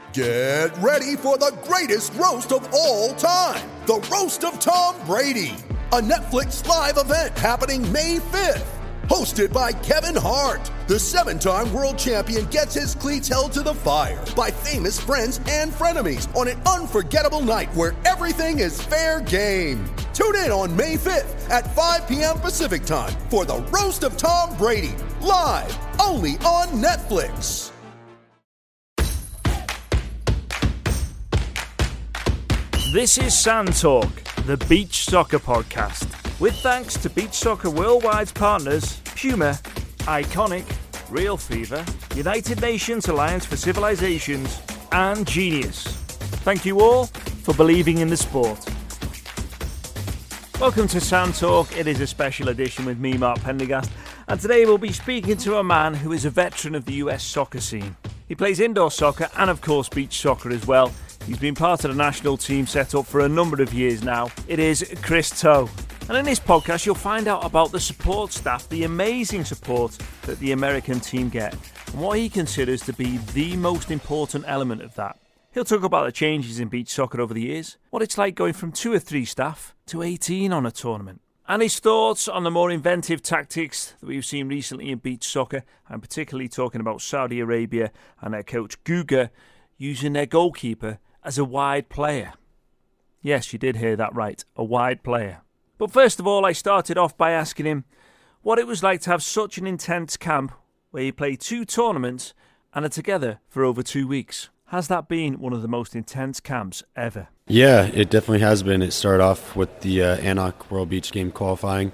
Get ready for the greatest roast of all time, the Roast of Tom Brady, a Netflix live event happening May 5th. Hosted by Kevin Hart, the 7-time world champion gets his cleats held to the fire by famous friends and frenemies on an unforgettable night where everything is fair game. Tune in on May 5th at 5 p.m. Pacific time for the Roast of Tom Brady, live only on Netflix. This is Sand Talk, the beach soccer podcast, with thanks to Beach Soccer Worldwide's partners Puma, Iconic, Real Fever, United Nations Alliance for Civilizations, and Genius. Thank you all for believing in the sport. Welcome to Sand Talk. It is a special edition with me, Mark Pendergast, and today we'll be speaking to a man who is a veteran of the US soccer scene. He plays indoor soccer and, of course, beach soccer as well. He's been part of the national team set up for a number of years now. It is Chris Toe. And in this podcast, you'll find out about the support staff, the amazing support that the American team get, and what he considers to be the most important element of that. He'll talk about the changes in beach soccer over the years, what it's like going from 2 or 3 staff to 18 on a tournament, and his thoughts on the more inventive tactics that we've seen recently in beach soccer. I'm particularly talking about Saudi Arabia and their coach Guga using their goalkeeper as a wide player. Yes, you did hear that right, a wide player. But first of all, I started off by asking him what it was like to have such an intense camp where you play 2 tournaments and are together for over 2 weeks. Has that been one of the most intense camps ever? Yeah, it definitely has been. It started off with the ANOC World Beach Game qualifying.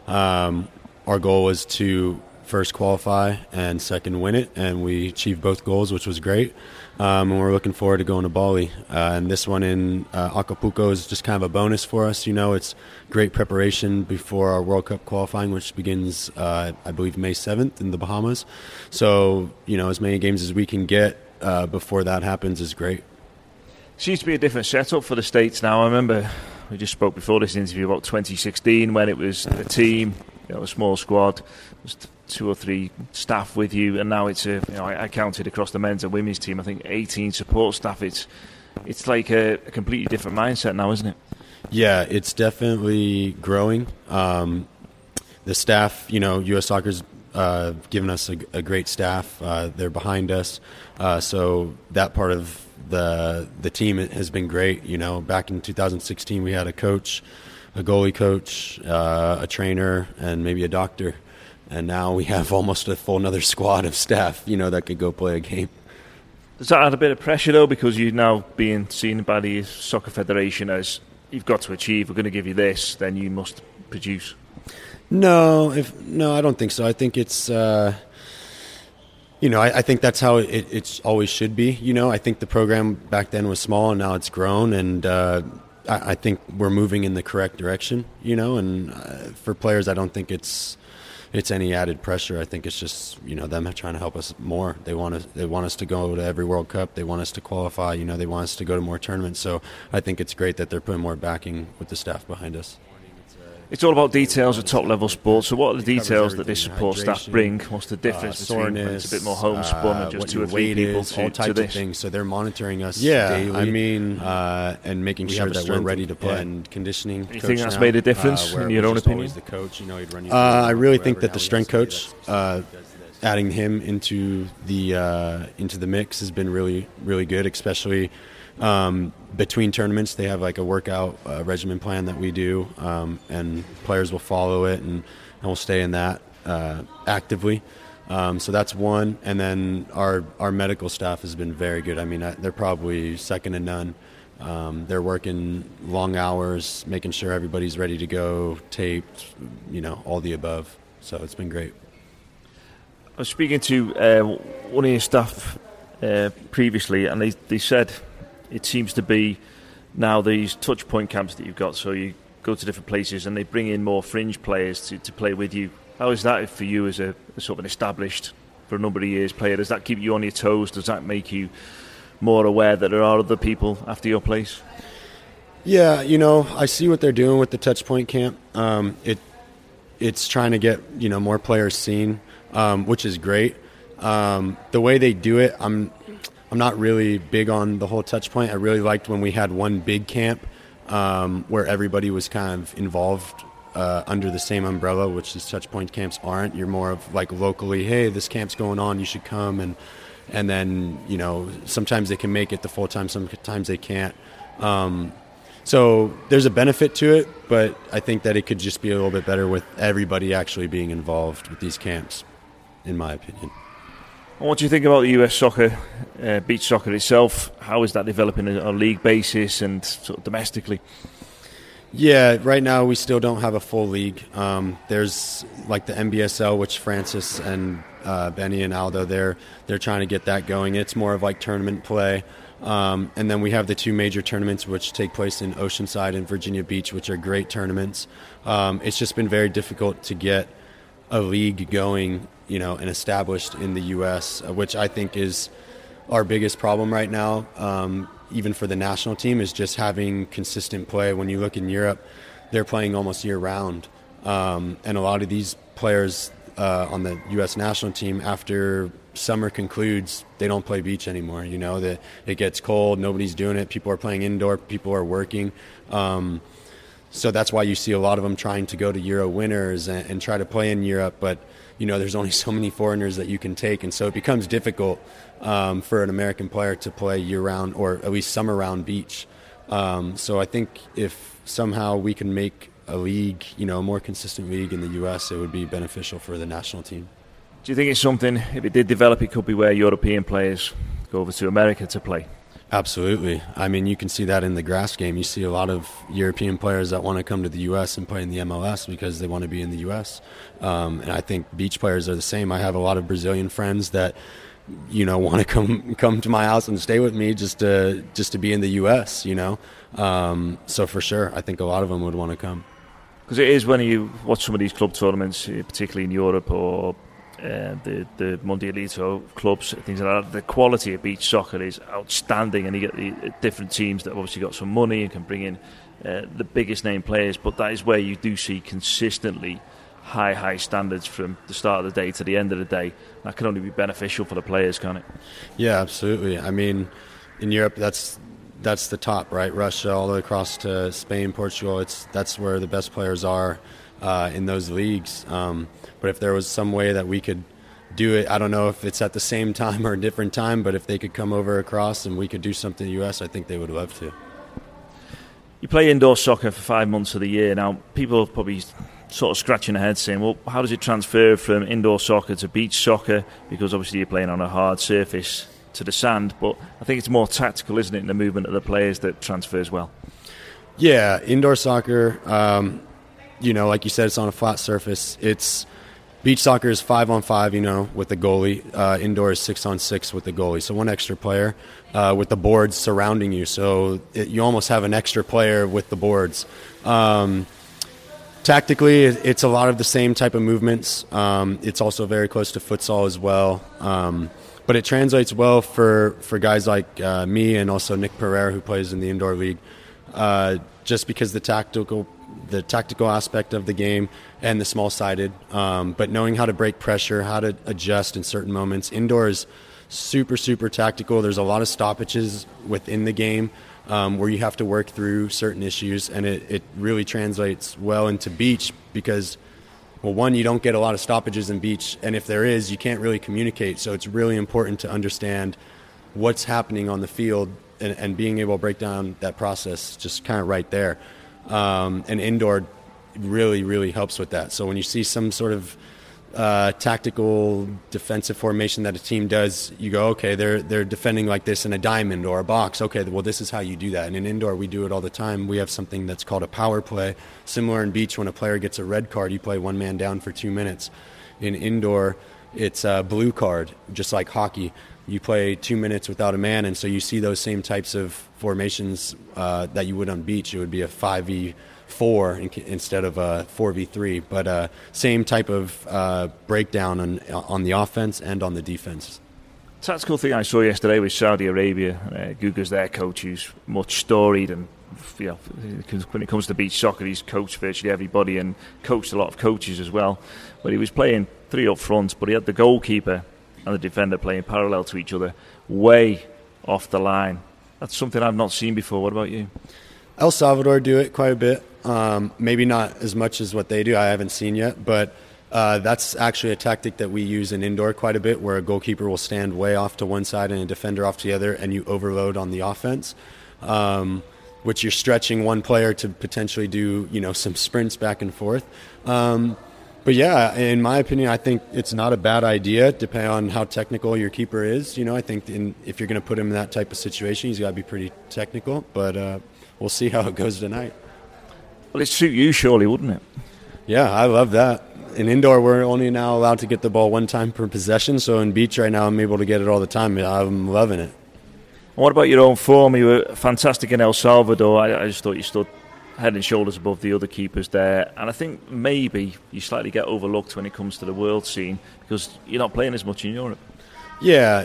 Our goal was to first qualify and second win it, and we achieved both goals, which was great. And we're looking forward to going to Bali. And this one in Acapulco is just kind of a bonus for us. You know, it's great preparation before our World Cup qualifying, which begins, I believe, May 7th in the Bahamas. So, you know, as many games as we can get before that happens is great. Seems to be a different setup for the States now. I remember we just spoke before this interview about 2016 when it was a team, you know, a small squad, just 2 or 3 staff with you, and now it's I counted across the men's and women's team, I think 18 support staff. It's like a completely different mindset now, isn't it? Yeah, it's definitely growing. The staff, you know, US Soccer's given us a great staff. They're behind us, so that part of the team has been great. You know, back in 2016 we had a coach, a goalie coach, a trainer, and maybe a doctor. And now we have almost a full another squad of staff, you know, that could go play a game. Does that add a bit of pressure, though, because you're now being seen by the Soccer Federation as you've got to achieve, we're going to give you this, then you must produce? No, I don't think so. I think it's, I think that's how it's always should be. You know, I think the program back then was small and now it's grown, and I think we're moving in the correct direction, you know, and for players, I don't think it's any added pressure. I think it's just, you know, them trying to help us more. They want us to go to every World Cup. They want us to qualify. You know, they want us to go to more tournaments. So I think it's great that they're putting more backing with the staff behind us. It's all about details of top-level sport. So what are the details that this support staff bring? What's the difference between when it's a bit more homespun and just 2 or 3 people all types to this? Of things. So they're monitoring us daily. I mean, and making sure that we're ready to play. And conditioning. You think that's made a difference in your own opinion? The coach, you know, he'd run you I really think that the strength coach, adding him into the mix has been really, really good, especially between tournaments. They have like a workout regimen plan that we do, and players will follow it, and we'll stay in that actively. So that's one. And then our medical staff has been very good. I mean, they're probably second to none. They're working long hours, making sure everybody's ready to go, taped, you know, all the above. So it's been great. I was speaking to one of your staff previously, and they said it seems to be now these touch point camps that you've got, so you go to different places and they bring in more fringe players to play with you. How is that for you as a sort of an established, for a number of years, player? Does that keep you on your toes? Does that make you more aware that there are other people after your place? Yeah, you know, I see what they're doing with the touch point camp. It's trying to get, you know, more players seen, which is great. The way they do it, I'm not really big on the whole touch point. I really liked when we had one big camp where everybody was kind of involved under the same umbrella, which these touch point camps aren't. You're more of like locally, hey, this camp's going on, you should come, and then, you know, sometimes they can make it the full time, sometimes they can't. So there's a benefit to it, but I think that it could just be a little bit better with everybody actually being involved with these camps, in my opinion. And what do you think about the US soccer, beach soccer itself? How is that developing on a league basis and sort of domestically? Yeah, right now we still don't have a full league. There's like the NBSL, which Francis and Benny and Aldo, they're trying to get that going. It's more of like tournament play. And then we have the two major tournaments which take place in Oceanside and Virginia Beach, which are great tournaments. It's just been very difficult to get a league going, you know, and established in the U.S., which I think is our biggest problem right now. Even for the national team, is just having consistent play. When you look in Europe, they're playing almost year-round. And a lot of these players on the U.S. national team, after summer concludes, they don't play beach anymore. You know, it gets cold, nobody's doing it, people are playing indoor, people are working. So that's why you see a lot of them trying to go to Euro winners and try to play in Europe, but you know, there's only so many foreigners that you can take, and so it becomes difficult for an American player to play year-round or at least summer-round beach. So I think if somehow we can make a league, you know, a more consistent league in the U.S., it would be beneficial for the national team. Do you think it's something, if it did develop, it could be where European players go over to America to play? Absolutely. I mean, you can see that in the grass game. You see a lot of European players that want to come to the U.S. and play in the MLS because they want to be in the U.S. And I think beach players are the same. I have a lot of Brazilian friends that, you know, want to come to my house and stay with me just to be in the U.S., you know. So for sure, I think a lot of them would want to come. Because it is, when you watch some of these club tournaments, particularly in Europe or the Mundialito clubs, things like that, the quality of beach soccer is outstanding, and you get the different teams that have obviously got some money and can bring in the biggest name players, but that is where you do see consistently high standards from the start of the day to the end of the day. That can only be beneficial for the players, can't it? Yeah, absolutely. I mean, in Europe, that's the top, right? Russia, all the way across to Spain, Portugal, that's where the best players are in those leagues. But if there was some way that we could do it, I don't know if it's at the same time or a different time, but if they could come over across and we could do something in the U.S., I think they would love to. You play indoor soccer for 5 months of the year. Now, people are probably sort of scratching their heads saying, well, how does it transfer from indoor soccer to beach soccer? Because obviously you're playing on a hard surface to the sand, but I think it's more tactical, isn't it, in the movement of the players that transfers well? Yeah, indoor soccer, you know, like you said, it's on a flat surface. Beach soccer is 5-on-5, you know, with the goalie. Indoor is 6-on-6 with the goalie. So one extra player with the boards surrounding you. So you almost have an extra player with the boards. Tactically, it's a lot of the same type of movements. It's also very close to futsal as well. But it translates well for guys like me and also Nick Pereira, who plays in the indoor league, just because the tactical aspect of the game and the small-sided, but knowing how to break pressure, how to adjust in certain moments. Indoor is super, super tactical. There's a lot of stoppages within the game where you have to work through certain issues, and it really translates well into beach because, well, one, you don't get a lot of stoppages in beach, and if there is, you can't really communicate. So it's really important to understand what's happening on the field and being able to break down that process just kind of right there. And indoor really, really helps with that. So when you see some sort of tactical defensive formation that a team does, you go, okay, they're defending like this in a diamond or a box. Okay, well, this is how you do that. And in indoor, we do it all the time. We have something that's called a power play. Similar in beach, when a player gets a red card, you play one man down for 2 minutes. In indoor, it's a blue card, just like hockey. You play 2 minutes without a man, and so you see those same types of formations that you would on beach. It would be a 5v4 instead of a 4v3, but same type of breakdown on the offense and on the defense. Tactical thing I saw yesterday was Saudi Arabia. Guga's their coach, who's much storied, and you know, when it comes to beach soccer, he's coached virtually everybody and coached a lot of coaches as well. But he was playing 3 up front, but he had the goalkeeper and the defender playing parallel to each other, way off the line. That's something I've not seen before. What about you? El Salvador do it quite a bit. Maybe not as much as what they do. I haven't seen yet, but that's actually a tactic that we use in indoor quite a bit, where a goalkeeper will stand way off to one side and a defender off to the other, and you overload on the offense, which you're stretching one player to potentially do, some sprints back and forth. But yeah, in my opinion, I think it's not a bad idea, depending on how technical your keeper is. I think if you're going to put him in that type of situation, he's got to be pretty technical. But we'll see how it goes tonight. Well, it'd suit you, surely, wouldn't it? Yeah, I love that. In indoor, we're only now allowed to get the ball one time per possession. So in beach right now, I'm able to get it all the time. I'm loving it. What about your own form? You were fantastic in El Salvador. I just thought you stood head and shoulders above the other keepers there, and I think maybe you slightly get overlooked when it comes to the world scene because you're not playing as much in Europe. Yeah,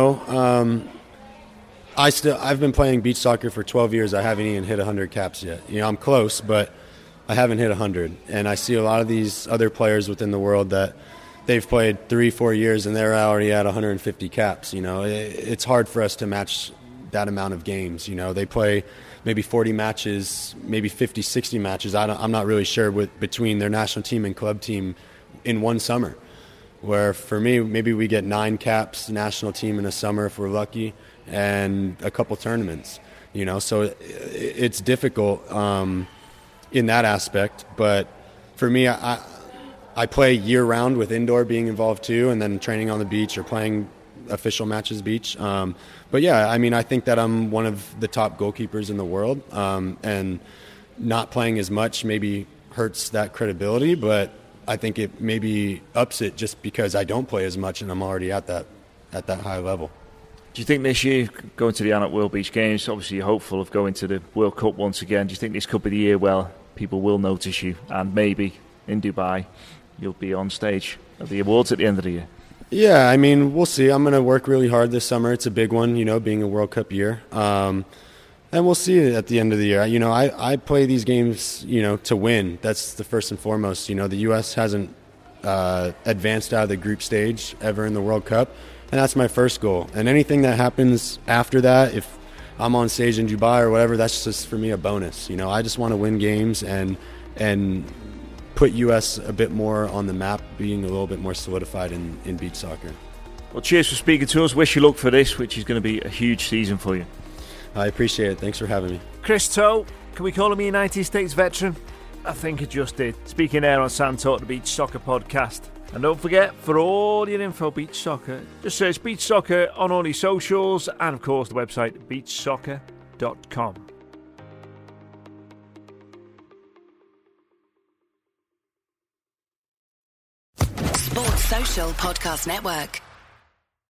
I've been playing beach soccer for 12 years. I haven't even hit 100 caps yet. I'm close, but I haven't hit 100. And I see a lot of these other players within the world that they've played 3-4 years and they're already at 150 caps. It's hard for us to match that amount of games. They play maybe 40 matches, maybe 50, 60 matches. I'm not really sure between their national team and club team in one summer. Where for me, maybe we get 9 caps, national team in a summer if we're lucky, and a couple tournaments. So it's difficult in that aspect. But for me, I play year round with indoor being involved too, and then training on the beach or playing official matches beach. But yeah, I think that I'm one of the top goalkeepers in the world, and not playing as much maybe hurts that credibility, but I think it maybe ups it just because I don't play as much and I'm already at that high level. Do you think this year, going to the Antwerp World Beach Games, obviously you're hopeful of going to the World Cup once again, do you think this could be the year where people will notice you and maybe in Dubai you'll be on stage at the awards at the end of the year? Yeah, we'll see. I'm going to work really hard this summer. It's a big one, being a World Cup year. And we'll see at the end of the year. I play these games, to win. That's the first and foremost. The U.S. hasn't advanced out of the group stage ever in the World Cup, and that's my first goal. And anything that happens after that, if I'm on stage in Dubai or whatever, that's just, for me, a bonus. I just want to win games and put U.S. a bit more on the map, being a little bit more solidified in beach soccer. Well, cheers for speaking to us. Wish you luck for this, which is going to be a huge season for you. I appreciate it. Thanks for having me. Chris Toe, can we call him a United States veteran? I think it just did. Speaking there on Sand Talk, the Beach Soccer Podcast. And don't forget, for all your info beach soccer, just search Beach Soccer on all your socials and, of course, the website beachsoccer.com. Sports Social Podcast Network.